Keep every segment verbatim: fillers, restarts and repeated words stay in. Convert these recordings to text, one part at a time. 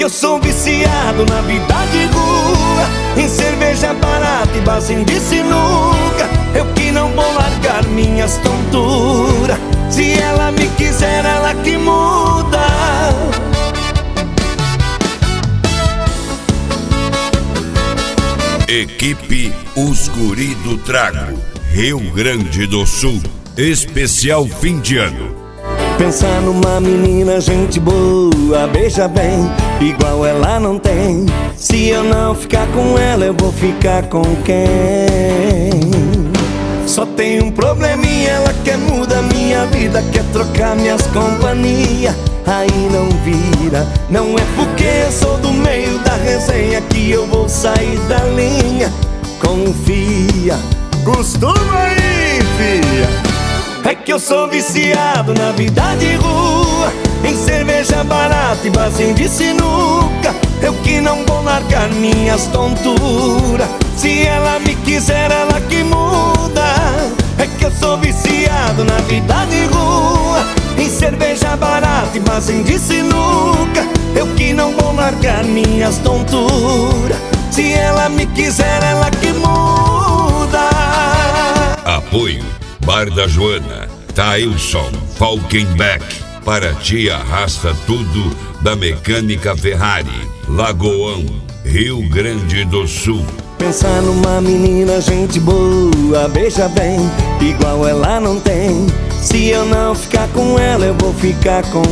que eu sou viciado na vida de rua, em cerveja barata e barzinho de sinuca. Eu que não vou largar minhas tonturas. Se ela me quiser, ela que muda. Equipe Os Guri do Trago, Rio Grande do Sul. Especial fim de ano. Pensar numa menina gente boa, beija bem, igual ela não tem. Se eu não ficar com ela, eu vou ficar com quem? Só tem um probleminha, ela quer mudar minha vida, quer trocar minhas companhias. Aí não vira, não é porque eu sou do meio da resenha que eu vou sair da linha. Confia, costuma aí, filha. É que eu sou viciado na vida de rua, em cerveja barata e barzinho de sinuca. Eu que não vou largar minhas tonturas. Se ela me quiser, ela que muda. É que eu sou viciado na vida de rua, em cerveja barata e barzinho de sinuca. Eu que não vou largar minhas tonturas. Se ela me quiser, ela que muda. Apoio Bar da Joana, Tailson, Falkenbeck. Para ti arrasta tudo da Mecânica Ferrari, Lagoão, Rio Grande do Sul. Pensar numa menina gente boa, beija bem, igual ela não tem. Se eu não ficar com ela, eu vou ficar com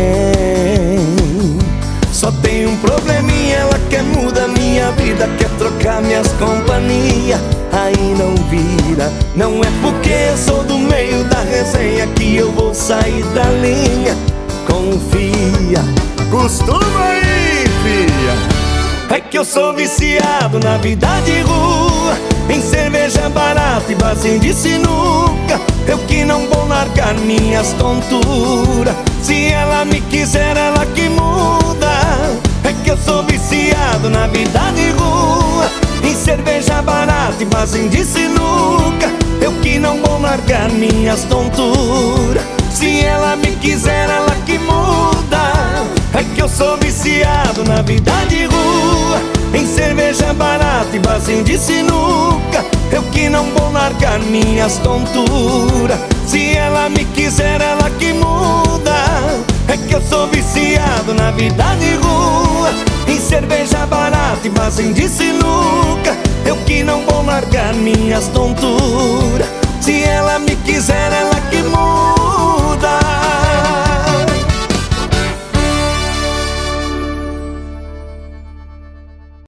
quem? Só tem um probleminha, ela quer mudar minha vida, quer trocar minhas companhias. Aí não vira, não é porque eu sou do meio da resenha que eu vou sair da linha. Confia, costuma aí, filha. É que eu sou viciado na vida de rua, em cerveja barata e barzinho de sinuca. Eu que não vou largar minhas tonturas. Se ela me quiser, ela que muda. É que eu sou viciado na vida de rua, em cerveja barata e barzinho de sinuca. Eu que não vou largar minhas tonturas. Se ela me quiser, ela que muda. É que eu sou viciado na vida de rua, em cerveja barata e barzinho de sinuca. Eu que não vou largar minhas tonturas. Se ela me quiser, ela que muda. É que eu sou viciado na vida de rua, em cerveja barata e barzinho de sinuca. Eu que não vou largar minhas tonturas. Se ela me quiser, ela que muda.